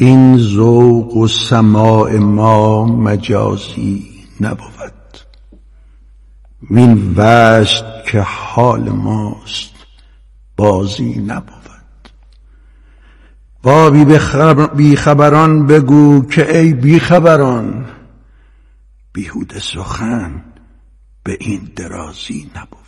این ذوق و سماع ما مجازی نبود، وین وصل که حال ماست بازی نبود. با بیخبران بگو که ای بیخبران، بیهوده سخن به این درازی نبود.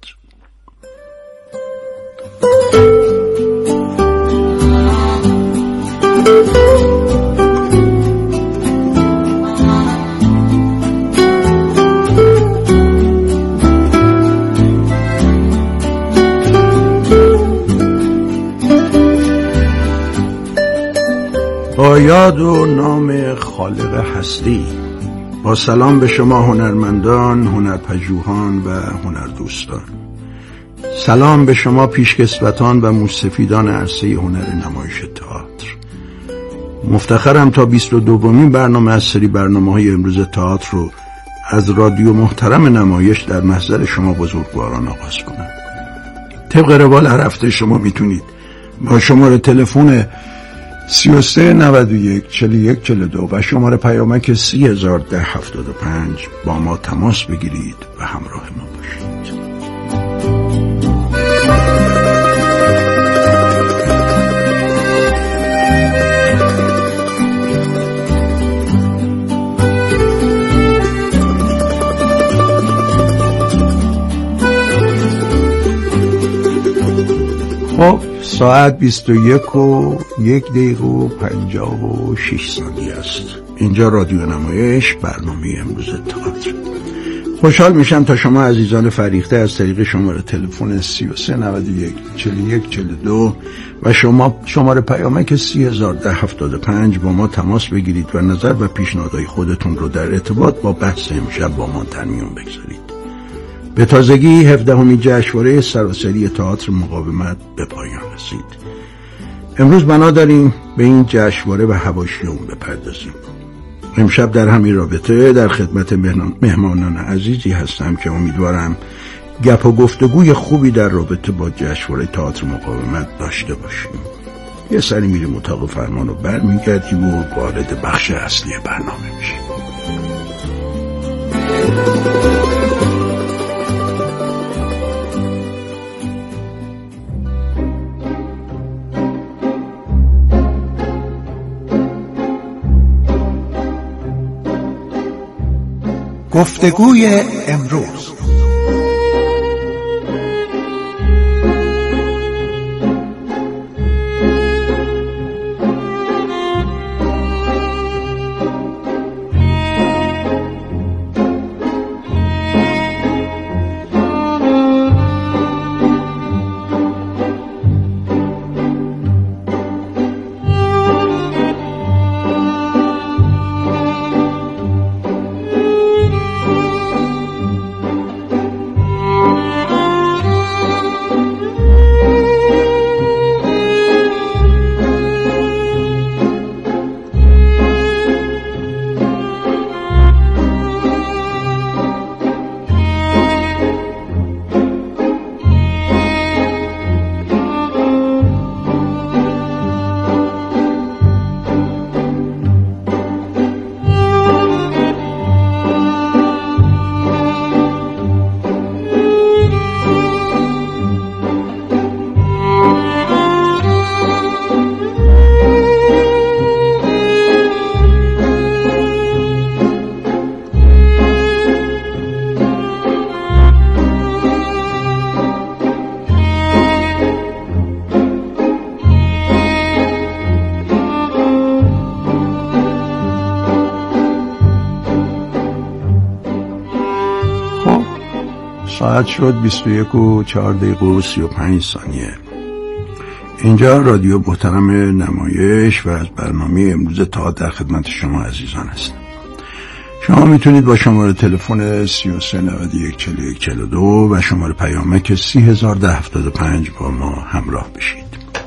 با یاد و نام خالق هستی، با سلام به شما هنرمندان، هنرپژوهان و هنردوستان. سلام به شما پیشکسوتان و موسفیدان عرصه هنر نمایش تئاتر. مفتخرم تا 22مین برنامه از سری برنامه‌های امروز تئاتر رو از رادیو محترم نمایش در محضر شما بزرگواران آغاز کنم. طبق روال هر هفته شما میتونید با شماره تلفن 33 91 41 42 و شماره پیامک 301075 با ما تماس بگیرید و همراه ما باشید. خب ساعت 21:01:56 است. اینجا رادیو نمایش، برنامه امروز تئاتر. خوشحال میشم تا شما عزیزان فریخته از طریق شماره تلفن 33 91 41 42 و شماره پیامک 301075 با ما تماس بگیرید و نظر و پیشنهادهای خودتون رو در ارتباط با بحث امشب با ما در میون بگذارید. به تازگی 17مین جشنواره سراسری تئاتر مقاومت به پایان رسید. امروز بنا داریم به این جشنواره و حواشی اون بپردازیم. امشب در همین رابطه در خدمت مهمانان عزیزی هستم که امیدوارم گپ و گفتگوی خوبی در رابطه با جشنواره تئاتر مقاومت داشته باشیم. یه سری میریم اتاق فرمان و برمیگردیم و وارد بخش اصلی برنامه میشیم. گفتگوی امروز. ساعت شد 21:04:35. اینجا رادیو محترم نمایش و از برنامه امروز تئاتر در خدمت شما عزیزان هستم. شما میتونید با شماره تلفن 33 91 41 42 و شماره پیامک 301075 با ما همراه بشید.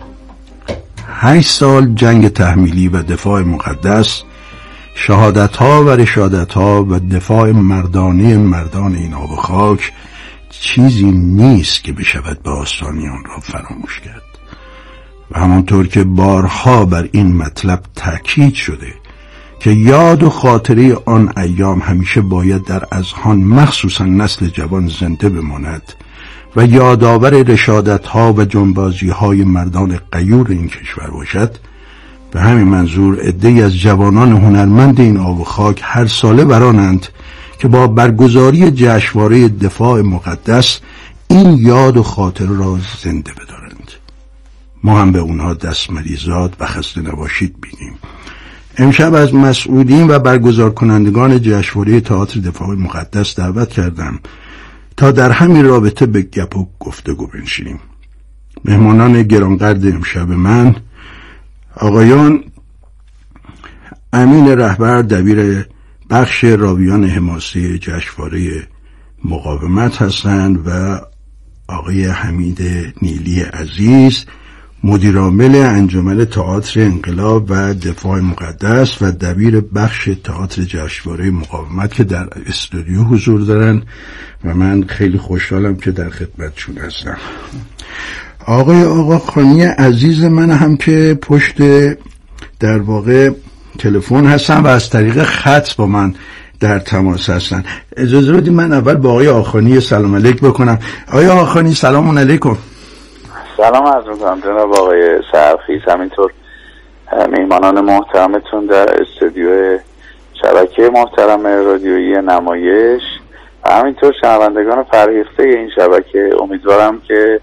8 سال جنگ تحمیلی و دفاع مقدس، شهادت‌ها و رشادت‌ها و دفاع مردانه مردان این آب و خاک چیزی نیست که بشود به آستانی آن را فراموش کرد. و همانطور که بارها بر این مطلب تأکید شده که یاد و خاطره آن ایام همیشه باید در اذهان مخصوصا نسل جوان زنده بماند و یادآور رشادت‌ها و جنبازی‌های مردان غیور این کشور باشد، به همین منظور عده‌ای از جوانان هنرمند این آب و خاک هر ساله برانند که با برگزاری جشنواره دفاع مقدس این یاد و خاطره را زنده بدارند. ما هم به اونها دست مریزاد و خسته نباشید بینیم. امشب از مسئولین و برگزار کنندگان جشنواره تئاتر دفاع مقدس دعوت کردم تا در همین رابطه به گپ و گفتگو بنشینیم. مهمانان گرانقدر امشب من آقایان امین رهبر دبیر بخش راویان حماسه جشنواره مقاومت هستند و آقای حمید نیلی عزیز مدیرعامل انجمن تئاتر انقلاب و دفاع مقدس و دبیر بخش تئاتر جشنواره مقاومت که در استودیو حضور دارن و من خیلی خوشحالم که در خدمتشون هستم. آقای آقاخانی عزیز من هم که پشت در واقع تلفن هستن و از طریق خط با من در تماس هستن. اجازه بدید من اول با آقای آقاخانی سلام علیک بکنم. آقای آقاخانی سلام علیکم. سلام عرض می‌کنم جناب آقای سرخیز، همینطور میهمانان محترمتون در استودیو شبکه محترم رادیویی نمایش و همینطور شنوندگان فرهیخته این شبکه. امیدوارم که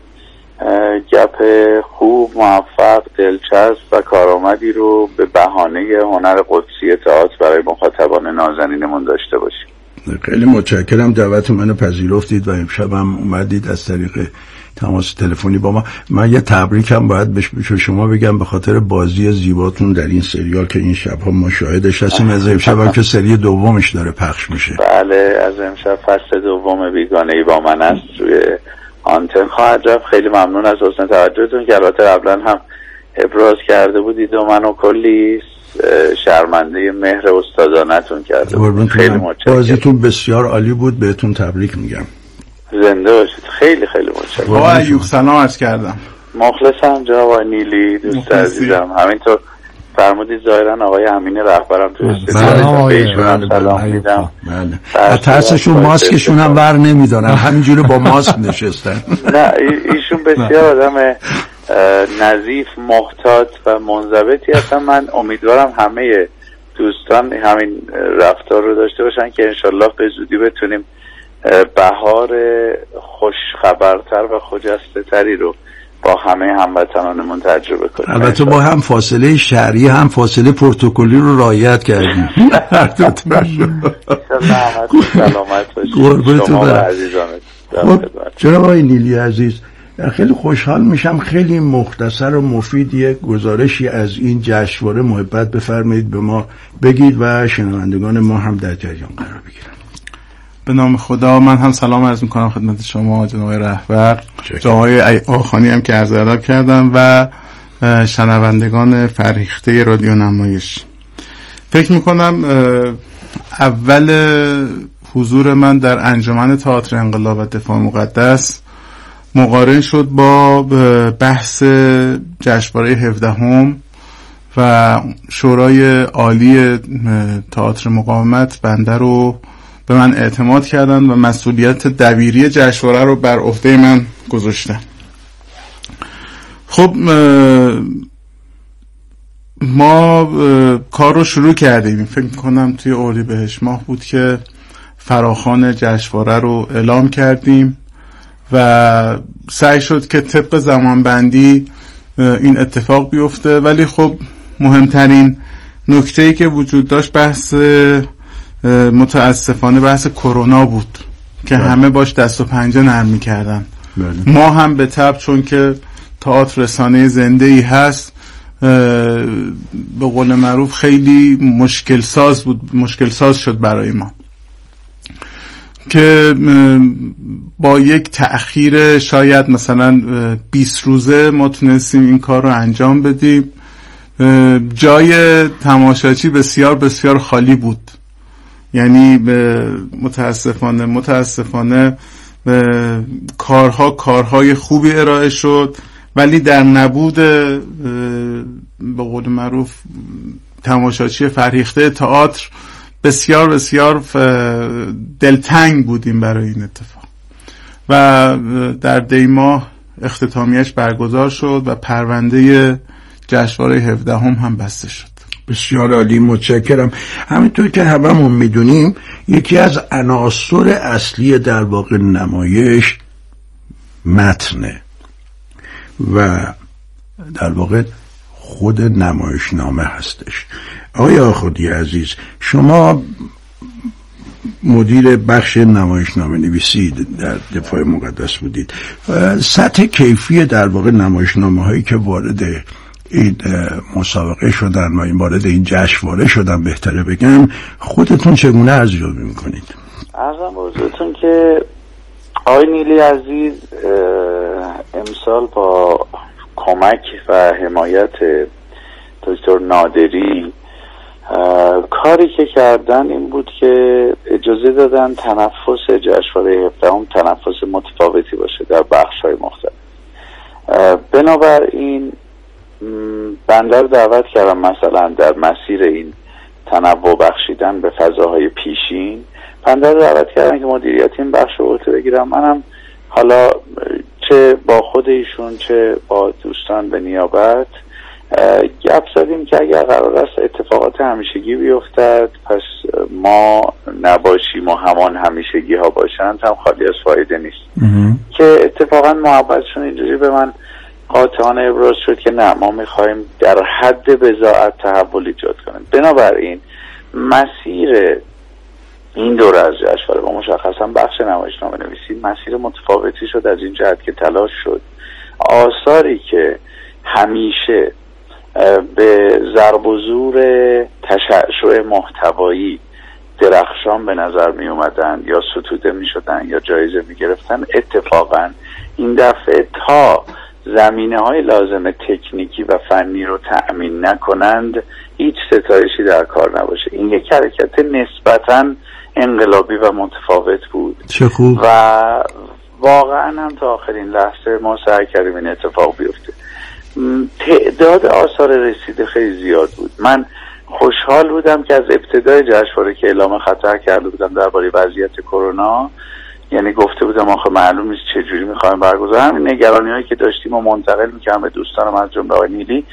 گپ خوب، موفق، دلچسب و کارآمدی رو به بهانه هنر قدسی تئاتر برای مخاطبان نازنینمون داشته باشیم. خیلی متشکرم دعوت منو پذیرفتید و امشب هم اومدید از طریق تماس تلفنی با ما. من یه تبریکم باید به شما بگم به خاطر بازی زیباتون در این سریال که این شب‌ها ما شاهدش هستیم. از امشب هم که سری دومش داره پخش میشه. بله، از امشب فصل دوم بیگانه‌ای با من است روی آنتن خواهد رفت. خیلی ممنون از حسن توجهتون که البته قبلا هم ابراز کرده بودید و منو کلی شرمنده مهر استادانتون کرده بود. خیلی متشکرم. بازیتون بسیار عالی بود، بهتون تبریک میگم. زنده باشید. خیلی خیلی متشکرم. با ایوب سلام عرض کردم. مخلصم جناب آقای نیلی، دوست عزیزم. همینطور فرمودید ظاهرا آقای امین رهبرم تو استودیو بهشون سلام میدم. بله. ترسشون ماسکشون هم ور نمیدارن، همینجوری با ماسک نشستن. نه ایشون بسیار آدم نظیف، محتاط و منضبطی هستن. من امیدوارم همه دوستان همین رفتار رو داشته باشن که انشالله به زودی بتونیم بهار خوشخبرتر و خجسته تری رو با همه هموطنانمون تجربه کنیم. البته با هم فاصله شهری هم فاصله پروتکلی رو رعایت کردیم. هر دو طرف. سلامت باشید شما و عزیزانت. جناب آقای نیلی عزیز، خیلی خوشحال میشم خیلی مختصر و مفید یک گزارشی از این جشنواره محبت بفرمایید به ما بگید و شنوندگان ما هم در جریان قرار بگیرن. به نام خدا من هم سلام عرض میکنم خدمت شما جناب رهبر، جناب آقاخانی هم که عرض ادب کردم و شنوندگان فرهیخته رادیو نمایش. فکر میکنم اول حضور من در انجمن تئاتر انقلاب و دفاع مقدس مقارن شد با بحث جشنواره 17 و شورای عالی تئاتر مقاومت بنده رو به من اعتماد کردن و مسئولیت دبیری جشنواره رو بر عهده من گذاشتن. خب ما کار رو شروع کردیم. فکر کنم توی اردیبهشت ماه بود که فراخوان جشنواره رو اعلام کردیم و سعی شد که طبق زمانبندی این اتفاق بیفته، ولی خب مهمترین نکته‌ای که وجود داشت بحث متاسفانه بحث کرونا بود که همه باش دست و پنجه نرم می‌کردن. ما هم به طبع چون که تئاتر رسانه زنده‌ای هست به قول معروف خیلی مشکل ساز شد برای ما که با یک تأخیر شاید مثلا 20 روزه ما تونستیم این کار رو انجام بدیم. جای تماشاچی بسیار بسیار خالی بود، یعنی متاسفانه کارهای خوبی ارائه شد ولی در نبود به قول معروف تماشاچی فرهیخته تئاتر بسیار بسیار دلتنگ بودیم برای این اتفاق و در دیماه اختتامیه‌اش برگزار شد و پرونده جشنواره 17 هم بسته شد. بسیار عالی، متشکرم. همینطور که هممون میدونیم یکی از عناصر اصلی در واقع نمایش متنه و در واقع خود نمایشنامه هستش. آقای آخوندی عزیز، شما مدیر بخش نمایشنامه نویسی در دفاع مقدس بودید. سطح کیفی در واقع نمایشنامه هایی که وارد این مسابقه شدن و این وارد این جشنواره شدن بهتره بگم، خودتون چگونه ارزیابی میکنید؟ عرضم به حضورتون که آقای نیلی عزیز امسال با کمک و حمایت دکتر نادری کاری که کردن این بود که اجازه دادن تنفس جشنواره 17 تنفس متفاوتی باشه در بخش‌های مختلف. بنابراین بنده رو دعوت کردم مثلا در مسیر این تنوع بخشیدن به فضاهای پیشین، بنده رو دعوت کردم که مدیریت این بخش رو عهده بگیرم. منم حالا چه با خود ایشون چه با دوستان به نیابت گپ زدیم که اگر قرار است اتفاقات همیشگی بیفتد پس ما نباشیم و همان همیشگی ها باشند هم خالی از فایده نیست. که اتفاقا محبتشون اینجوری به من قاطعانه ابراز شد که نه، ما میخوایم در حد بضاعت تحول ایجاد کنیم. بنابراین مسیر این دوره از جشنواره و مشخصا بخش نمایشنامه نویسی مسیر متفاوتی شد از این جهت که تلاش شد آثاری که همیشه به ضرب و زور تشعشع محتوایی درخشان به نظر می اومدن یا ستوده می شدن یا جایزه می گرفتن، اتفاقا این دفعه تا زمینه های لازم تکنیکی و فنی رو تأمین نکنند هیچ ستایشی در کار نباشه. این یک حرکت نسبتاً انقلابی و متفاوت بود. چه خوب. و واقعا هم تا آخرین لحظه ما سعی کردیم این اتفاق بیفته. تعداد آثار رسیده خیلی زیاد بود. من خوشحال بودم که از ابتدای جشنواره که اعلام خطر کرده بودم درباره وضعیت کرونا، یعنی گفته بودم آخه معلوم نیست چه جوری می‌خوایم برگزار، همین نگرانی‌هایی که داشتیم و منتقل می‌کردم به دوستانم از جمله آقای نیلی.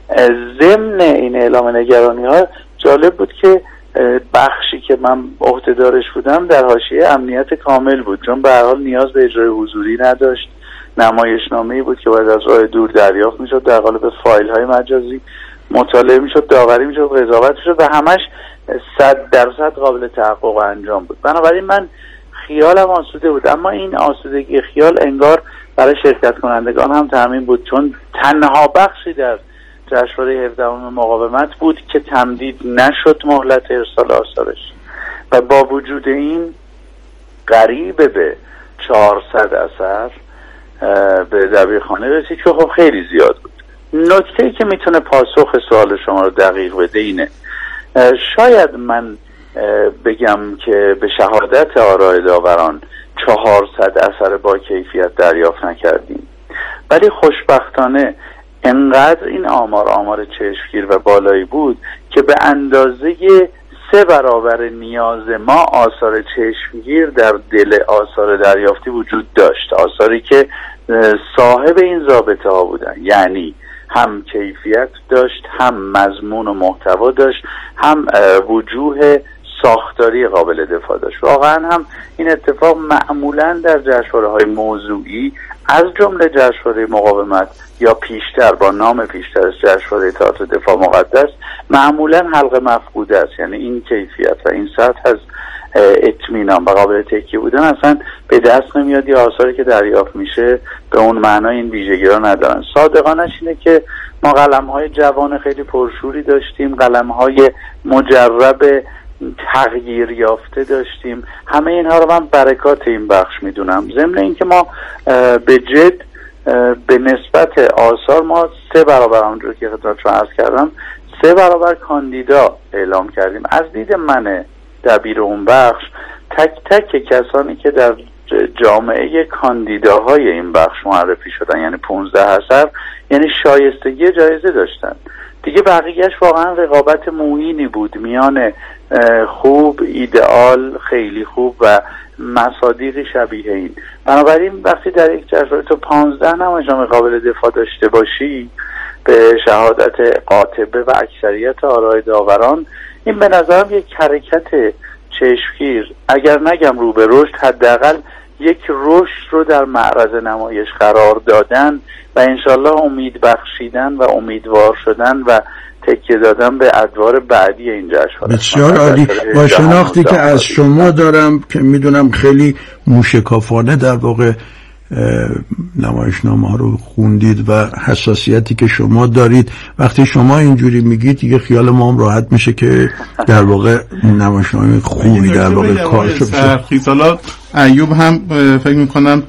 ضمن این اعلام نگرانی‌ها جالب بود که بخشی که من عهده‌دارش بودم در حاشیه امنیت کامل بود، چون به هر حال نیاز به اجرای حضوری نداشت. نمایشنامه‌ای بود که باید از راه دور دریافت می‌شد، در قالب فایل‌های مجازی مطالعه می‌شد، داوری می‌شد، قضاوت می‌شد و همش 100% قابل تحقق و انجام بود. بنابراین من خیالم آسوده بود، اما این آسودگی خیال انگار برای شرکت کنندگان هم تامین بود، چون تنها بخشی در جشنواره 17 مقاومت بود که تمدید نشد مهلت ارسال آثارش و با وجود این قریب به 400 اثر به دبیرخانه رسید که خب خیلی زیاد بود. نکته‌ای که میتونه پاسخ سوال شما رو دقیق بده اینه، شاید من بگم که به شهادت آراء داوران 400 اثر با کیفیت دریافت نکردیم، ولی خوشبختانه انقدر این آمار چشمگیر و بالایی بود که به اندازه 3 برابر نیاز ما آثار چشمگیر در دل آثار دریافتی وجود داشت، آثاری که صاحب این ضابطه ها بودن، یعنی هم کیفیت داشت، هم مضمون و محتوا داشت، هم وجوه ساختاری قابل دفاع داشت. واقعا هم این اتفاق معمولا در جشنواره‌های موضوعی از جمله جشنواره مقاومت یا پیشتر با نام پیشتر از جشنواره تئاتر دفاع مقدس معمولا حلقه مفقوده است. یعنی این کیفیت و این سطح از اطمینان و قابل تکیه بودن اصلا به دست نمیاد، یا آثاری که دریافت میشه به اون معنای این ویژگی را ندارن. صادقانش اینه که ما قلم‌های جوان خیلی پرشوری داشتیم، قلم‌های مجرب تغییر یافته داشتیم، همه اینها رو من برکات این بخش میدونم. ضمن اینکه ما به جد به نسبت آثار ما 3 برابر، همونجور که خدمتتون عرض کردم، 3 برابر کاندیدا اعلام کردیم. از دید من دبیر اون بخش، تک تک کسانی که در جامعه کاندیداهای این بخش معرفی شدن، یعنی 15 اثر، یعنی شایستگی جایزه داشتن دیگه. بقیهش واقعا رقابت موهینی بود میان خوب، ایدئال، خیلی خوب و مصادیقی شبیه این. بنابراین وقتی در یک جشنواره تو 15 نمایشنامه قابل دفاع داشته باشی به شهادت قاطبه و اکثریت آرای داوران، این به نظرم یک حرکت چشمگیر، اگر نگم رو به رشد، حداقل یک رشد رو در معرض نمایش قرار دادن و انشالله امید بخشیدن و امیدوار شدن و تکیه دادن به ادوار بعدی این جشنواره. بسیار عالی. با شناختی که از شما دارم که میدونم خیلی موشکافانه در واقع نمایشنامه ها رو خوندید و حساسیتی که شما دارید، وقتی شما اینجوری میگید دیگه خیال ما هم راحت میشه که در واقع نمایشنامه خوبی در واقع کارشو بشه. حالا ایوب هم فکر میکنم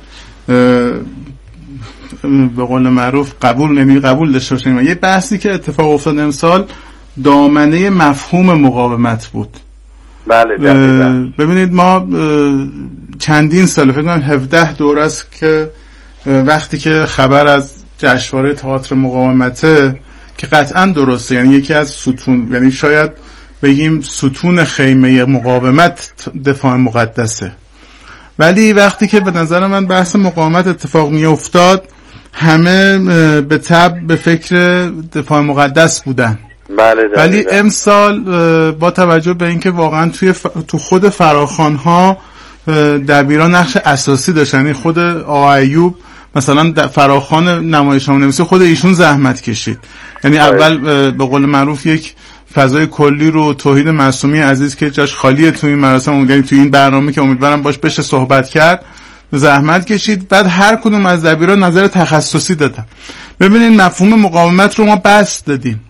به قول معروف قبول داشته باشیم. یه بحثی که اتفاق افتاد امسال دامنه مفهوم مقاومت بود. بله ببینید ما چندین سال، فکر کنم 17 دور است که وقتی که خبر از جشنواره تئاتر مقاومته که قطعا درسته، یعنی یکی از ستون، یعنی شاید بگیم ستون خیمه مقاومت دفاع مقدسه، ولی وقتی که به نظر من بحث مقاومت اتفاق می افتاد همه به تبع به فکر دفاع مقدس بودن. بله ولی امسال با توجه به اینکه واقعا تو خود فراخوان‌ها دبیران نقش اساسی داشتن، یعنی خود آقا ایوب مثلا فراخوان نمایشنامه نویسی خود ایشون زحمت کشید، یعنی اول به قول معروف یک فضای کلی رو توحید معصومی عزیز که جاش خالیه تو این مراسم، یعنی تو این برنامه که امیدوارم باش بشه صحبت کرد، زحمت کشید. بعد هر کدوم از دبیران نظر تخصصی دادن. ببینید مفهوم مقاومت رو ما بس دادیم.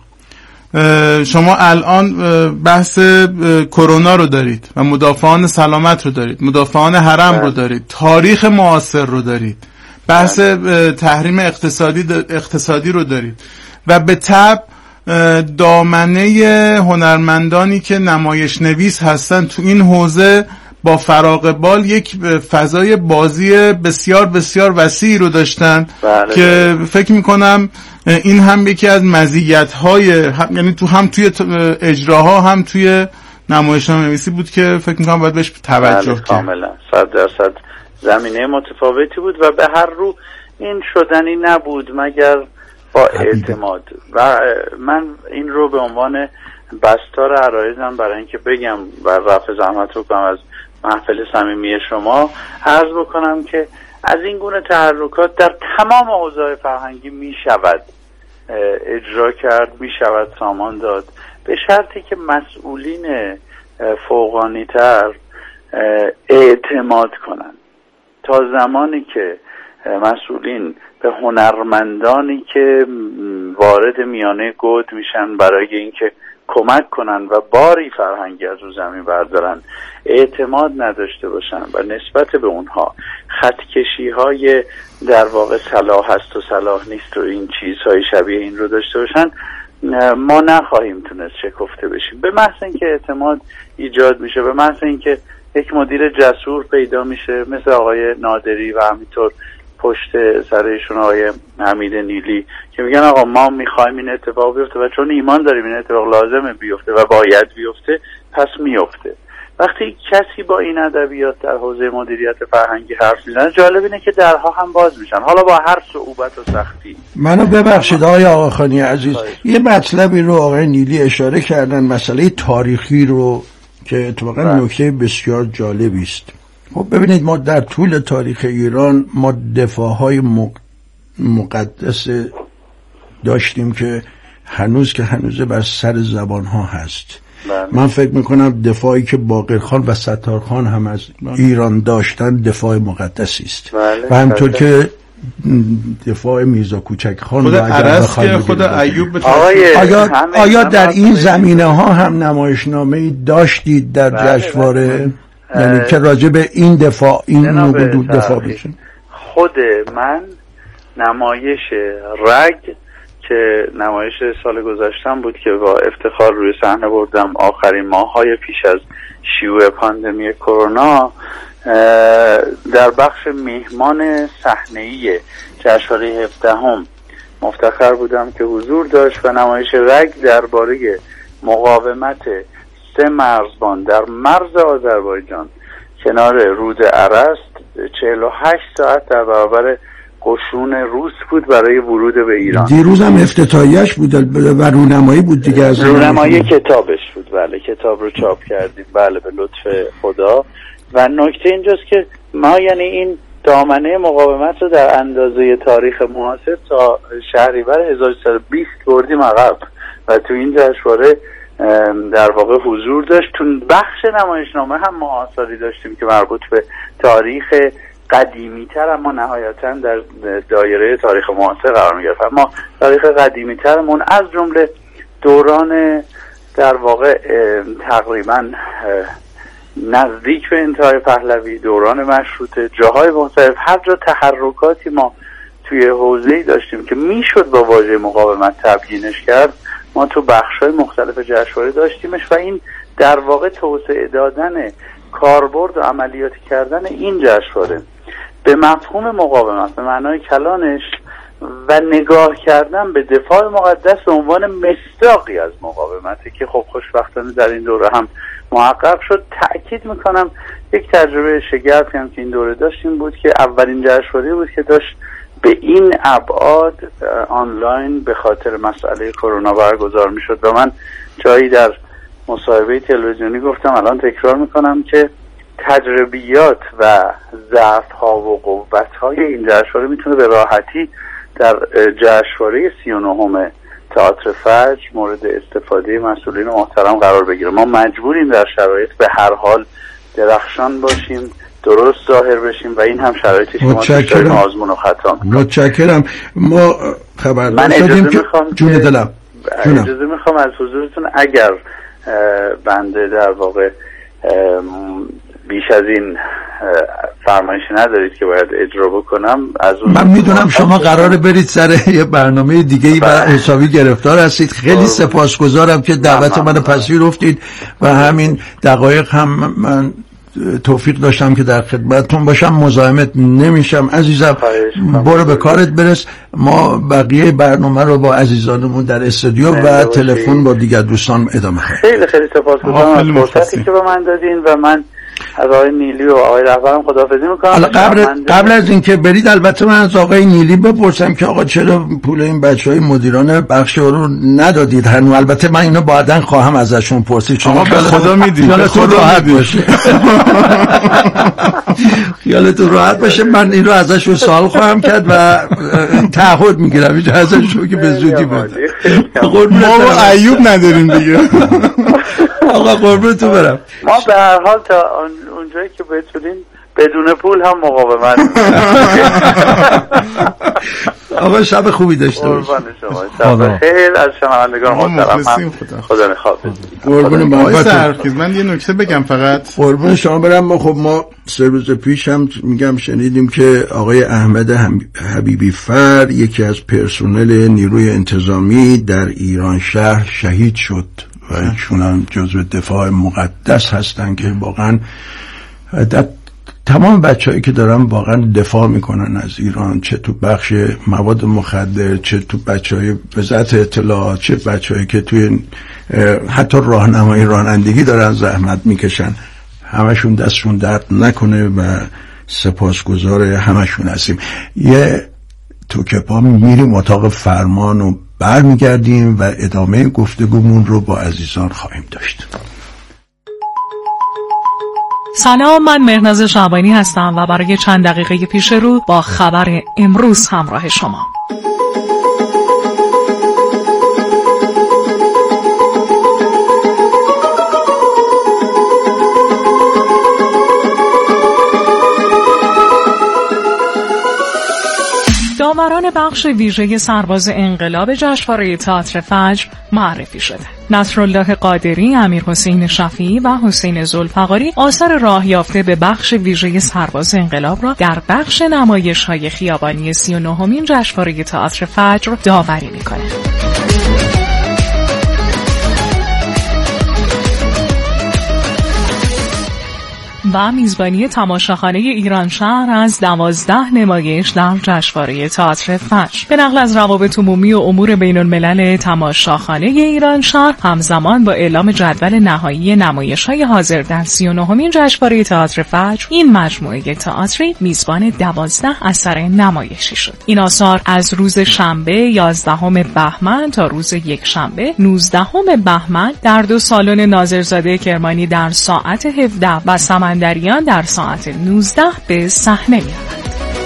شما الان بحث کرونا رو دارید و مدافعان سلامت رو دارید، مدافعان حرم رو دارید، تاریخ معاصر رو دارید، بحث تحریم اقتصادی رو دارید و به تبع دامنه هنرمندانی که نمایش نویس هستن تو این حوزه با فراغ بال یک فضای بازی بسیار بسیار وسیعی رو داشتن. بله. که فکر میکنم این هم یکی از مزیت‌های، یعنی هم توی اجراها هم توی نمایشنامه نویسی بود که فکر میکنم باید بهش توجه کرد. کاملا 100% زمینه متفاوتی بود و به هر رو این شدنی نبود مگر با اعتماد. و من این رو به عنوان بستار عرایزم برای اینکه بگم و رفع زحمت رو کنم از محفل صمیمی شما، عرض بکنم که از این گونه تحرکات در تمام اوضاع فرهنگی می شود اجرا کرد، می شود سامان داد، به شرطی که مسئولین فوقانی تر اعتماد کنند. تا زمانی که مسئولین به هنرمندانی که وارد میانه گود میشن برای اینکه کمک کنن و باری فرهنگی از رو زمین بردارن اعتماد نداشته باشن و نسبت به اونها خطکشی های در واقع صلاح است و صلاح نیست و این چیزهای شبیه این رو داشته باشن، ما نخواهیم تونست شکفته بشیم. به محض اینکه اعتماد ایجاد میشه، به محض اینکه یک مدیر جسور پیدا میشه مثل آقای نادری و همینطور پشت سرشون آقای حمید نیلی که میگن آقا ما میخوایم این اتفاق بیفته و چون ایمان داریم این اتفاق لازمه بیفته و باید بیفته، پس میفته. وقتی کسی با این ادبیات در حوزه مدیریت فرهنگی حرف میزنه، جالب اینه که درها هم باز میشن، حالا با هر صعوبت و سختی. منو ببخشید آقای آقاخانی عزیز، یه مطلبی رو آقای نیلی اشاره کردن، مسئله تاریخی رو که اتفاقا نکته بسیار جالبی است. خب ببینید ما در طول تاریخ ایران ما دفاعهای مقدس داشتیم که هنوز بر سر زبانها هست. من فکر میکنم دفاعی که باقرخان و ستارخان هم از ایران داشتن دفاع مقدسی است و همطور که دفاع میرزا کوچک خان خود عرض که خود ایوب آیا در این زمینه ها هم نمایشنامه‌ای داشتید در جشنواره؟ یعنی که راجع به این دفاع دفاع بشه؟ خود من نمایش رگ که نمایش سال گذشتم بود که با افتخار روی صحنه بردم، آخرین ماه‌های پیش از شیوع پاندمی کرونا در بخش میهمان صحنه‌ای جشنواره 17 مفتخر بودم که حضور داشت و نمایش رگ درباره مقاومت 3 مرزبان در مرز آذربایجان کنار رود ارست 48 ساعت در برابر قشون روس بود برای ورود به ایران. دیروز هم افتتاحیه‌اش بود و رونمایی بود دیگه. از رونمایی کتابش بود. بله کتاب رو چاپ کردیم بله به لطف خدا. و نکته اینجاست که ما یعنی این دامنه مقاومت رو در اندازه تاریخ معاصر تا شهریور 1320 بردیم عقب و تو این جشنواره در واقع حضور داشت. تو بخش نمایشنامه هم ما آثاری داشتیم که مربوط به تاریخ قدیمی‌تر اما نهایتاً در دایره تاریخ معاصر قرار می‌گرفت. اما تاریخ قدیمی‌ترمون از جمله دوران در واقع تقریباً نزدیک به انتهای پهلوی، دوران مشروطه، جاهای مختلف، هر جا تحرکاتی ما توی حوزه‌ای داشتیم که میشد با واژه مقاومت تبیینش کرد، ما تو بخش‌های مختلف جشنواره داشتیمش و این در واقع توسعه دادن کاربرد و عملیاتی کردن این جشنواره به مفهوم مقاومت به معنای کلانش و نگاه کردن به دفاع مقدس به عنوان مصداقی از مقاومتی که خب خوشبختانه در این دوره هم محقق شد. تأکید میکنم یک تجربه شگرفی هم که این دوره داشتیم بود که اولین جشنواره بود که داشت به این ابعاد آنلاین به خاطر مسئله کرونا برگزار میشد و من جایی در مصاحبه تلویزیونی گفتم، الان تکرار میکنم که تجربیات و ضعف‌ها و قوت‌های این جشنواره میتونه به راحتی در جشنواره 39 تئاتر فجر مورد استفاده مسئولین محترم قرار بگیره. ما مجبوریم در شرایط به هر حال درخشان باشیم، درست ظاهر بشیم و این هم شرایطی که ما داریم آزمون و خطا. متشکرم. ما خبردار شدیم که جون دلم اجازه میخوام از حضورتون اگر بنده در واقع بیش از این فرمایشی ندارید که باید اجرا بکنم از اون. من میدونم شما قراره برید سر یه برنامه دیگه‌ای و حسابی گرفتار هستید. خیلی سپاسگزارم که دعوت منو پذیرفتید و همین دقایق هم من توفیق داشتم که در خدمتتون باشم. مزاحمت نمیشم عزیزم، برو به کارت برس. ما بقیه برنامه رو با عزیزانمون در استودیو و تلفن با دیگر دوستان ادامه خواهیم. خیلی سپاسگزارم از فرصتی که به من دادین و من از آقای نیلی و آقای رهبرم خداحافظی میکنم. قبل از اینکه برید البته من از آقای نیلی بپرسم که آقا چرا پول این بچهای مدیران بخش رو ندادید هنوز؟ البته من اینو بعداً خواهم ازشون پرسید. شما به خدا میدید، به خدا راحت باشه. خیالتون راحت باشه، من این رو ازشون سوال خواهم کرد و تعهد میگیرم اینجا ازشون که به زودی بده. ما و ایوب نداریم دیگه. آقا قربونتون برم. ما به هر حال تا اونجایی که بتونیم بدون پول هم مقاومت. آقا شب خوبی داشته باش. شب خیر از شنوندگان محترم. خدا نخواسته. قربون محبتتون. من یه نکته بگم فقط. قربون شما برم. ما 3 روز پیش هم میگم شنیدیم که آقای احمد حبیبی فر یکی از پرسنل نیروی انتظامی در ایران شهر شهید شد و ایشون هم جزو دفاع مقدس هستن که واقعا تمام بچه‌هایی که دارن واقعا دفاع میکنن از ایران، چه تو بخش مواد مخدر، چه تو بچه‌های وزارت اطلاعات، چه بچه‌هایی که توی حتی راهنمایی رانندگی دارن زحمت میکشن، همشون دستشون درد نکنه و سپاسگزار همشون هستیم. یه توکپا میریم اتاق فرمان و برمیگردیم و ادامه گفتگومون رو با عزیزان خواهیم داشت. سلام، من مهناز شعبانی هستم و برای چند دقیقه پیش رو با خبر امروز همراه شما. داوران بخش ویژه سرباز انقلاب جشنواره تئاتر فجر معرفی شده. نصرالله قادری، امیرحسین شفیعی و حسین ذوالفقاری آثار راه یافته به بخش ویژه سرباز انقلاب را در بخش نمایش‌های خیابانی 39مین جشنواره تئاتر فجر داوری می‌کنند. و میزبانی تماشاخانه ایرانشهر از 12 نمایش در جشنواره تئاتر فجر. به نقل از روابط عمومی و امور بین الملل تماشاخانه ایرانشهر، همزمان با اعلام جدول نهایی نمایش‌های حاضر در 39مین جشنواره تئاتر فجر، این مجموعه تئاتری میزبان 12 اثر نمایشی شد. این آثار از روز شنبه 11 بهمن تا روز یکشنبه 19 بهمن در 2 سالن ناظرزاده کرمانی در ساعت 17 و سمندریان در ساعت 19 به صحنه می‌آیند.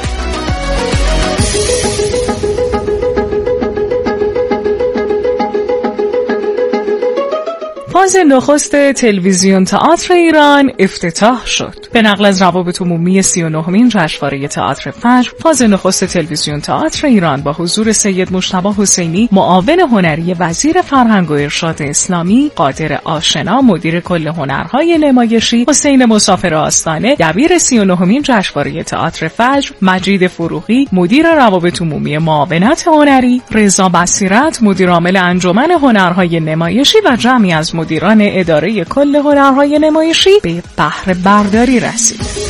فاز نخست تلویزیون تئاتر ایران افتتاح شد. به نقل از روابط عمومی 39مین جشنواره تئاتر فجر، فاز نخست تلویزیون تئاتر ایران با حضور سید مجتبی حسینی، معاون هنری وزیر فرهنگ و ارشاد اسلامی، قادر آشنا مدیر کل هنرهای نمایشی، حسین مسافر آستانه دبیر 39مین جشنواره تئاتر فجر، مجید فروغی مدیر روابط عمومی معاونت هنری، رضا بصیرت مدیر عامل انجمن هنرهای نمایشی و جمعی از مدیران اداره کل هنرهای نمایشی به بهره برداری رسید.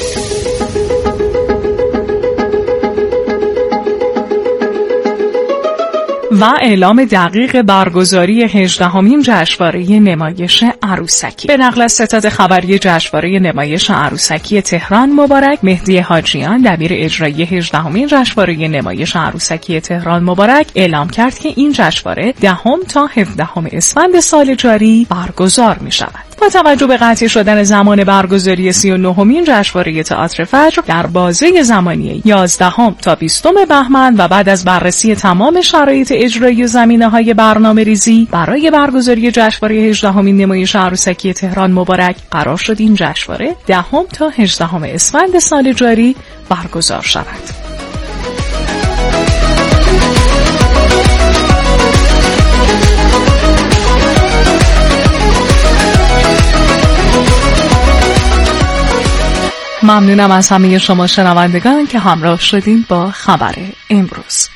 و اعلام دقیق برگزاری 18مین جشنواره نمایش عروسکی. به نقل از ستاد خبری جشنواره نمایش عروسکی تهران مبارک، مهدی حاجیان دبیر اجرایی 18مین جشنواره نمایش عروسکی تهران مبارک اعلام کرد که این جشنواره 10 تا 17 اسفند سال جاری برگزار می شود. با توجه به قطعی شدن زمان برگزاری 39مین جشنواره تئاتر فجر در بازه زمانی 11 تا 20 بهمن و بعد از بررسی تمام شرایط اجرایی و زمینه‌های برنامه‌ریزی برای برگزاری جشنواره 18مین نمایش عروسکی تهران مبارک، قرار شد این جشنواره 10 تا 18 اسفند سال جاری برگزار شود. ممنونم از همه شما شنوندگان که همراه شدیم با خبر امروز.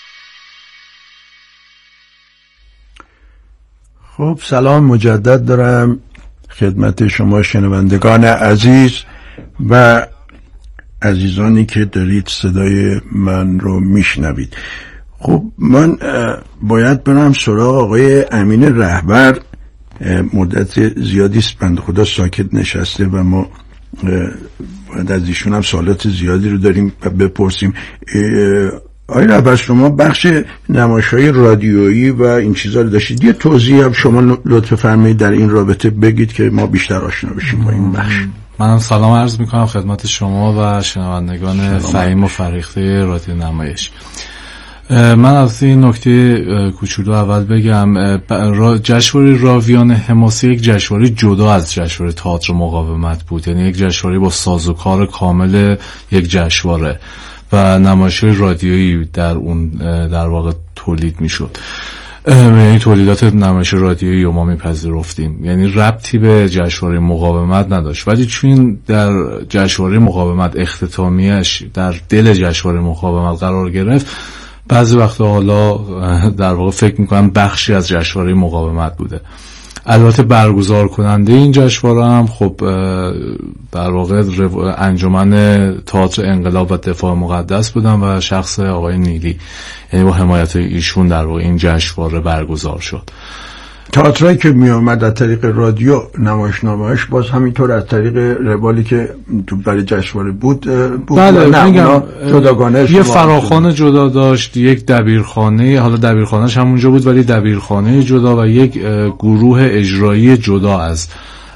خب سلام مجدد دارم خدمت شما شنوندگان عزیز و عزیزانی که دارید صدای من رو میشنوید. خب من باید برم سراغ آقای امین رهبر. مدت زیادی است بنده خدا ساکت نشسته و ما باید از ایشون هم سوالات زیادی رو داریم و بپرسیم. آقای رهبر، شما بخش نمایش‌های رادیویی و این چیزا رو داشتید، یه توضیح هم شما لطف فرمایید در این رابطه بگید که ما بیشتر آشنا بشیم با این بخش. منم سلام عرض میکنم خدمت شما و شنوندگان فهیم و فریخته رادیو نمایش. من از این نکته کوچولو اول بگم، جشنواره راویان حماسه یک جشنواره جدا از جشنواره تئاتر مقاومت بود، یعنی یک جشنواره با سازوکار کامل یک جشنواره و نمایش‌های رادیویی در اون در واقع تولید میشد. یعنی تولیدات نمایش رادیویی رو ما میپذیرفتیم، یعنی ربطی به جشنواره مقاومت نداشت، ولی چون در جشنواره مقاومت اختتامیه‌اش در دل جشنواره مقاومت قرار گرفت، بعضی وقتا حالا در واقع فکر میکنم بخشی از جشنواره مقاومت بوده. البته برگزار کننده این جشنواره هم خب در واقع انجمن تئاتر انقلاب و دفاع مقدس بودن و شخص آقای نیلی، یعنی با حمایت ایشون در واقع این جشنواره برگزار شد. تئاترایی که می اومد از طریق رادیو نمایشنامه‌اش باز همینطور از طریق روالی که تو برای جشنواره بود. بله میگم جداگانه یه فراخوان جدا داشت، یک دبیرخانه، حالا دبیرخانه‌اش همونجا بود ولی دبیرخانه جدا و یک گروه اجرایی جدا از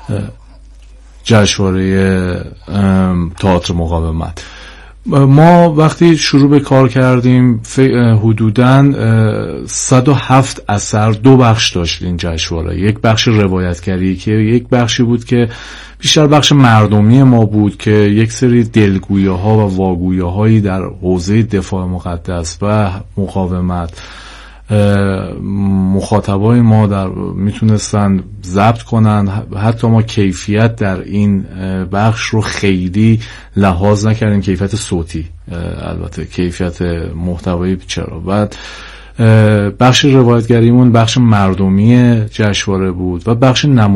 جشنواره تئاتر مقاومت. ما وقتی شروع به کار کردیم حدوداً 107 اثر، 2 بخش داشت این جشنواره. یک بخش روایتگری که یک بخشی بود که بیشتر بخش مردمی ما بود که یک سری دلگویاها و واگویاهایی در حوزه دفاع مقدس و مقاومت مخاطبای ما در میتونستن ضبط کنن. حتی ما کیفیت در این بخش رو خیلی لحاظ نکردیم، کیفیت صوتی، البته کیفیت محتوایی چرا. بعد بخش روایتگریمون بخش مردمی جشنواره بود و بخش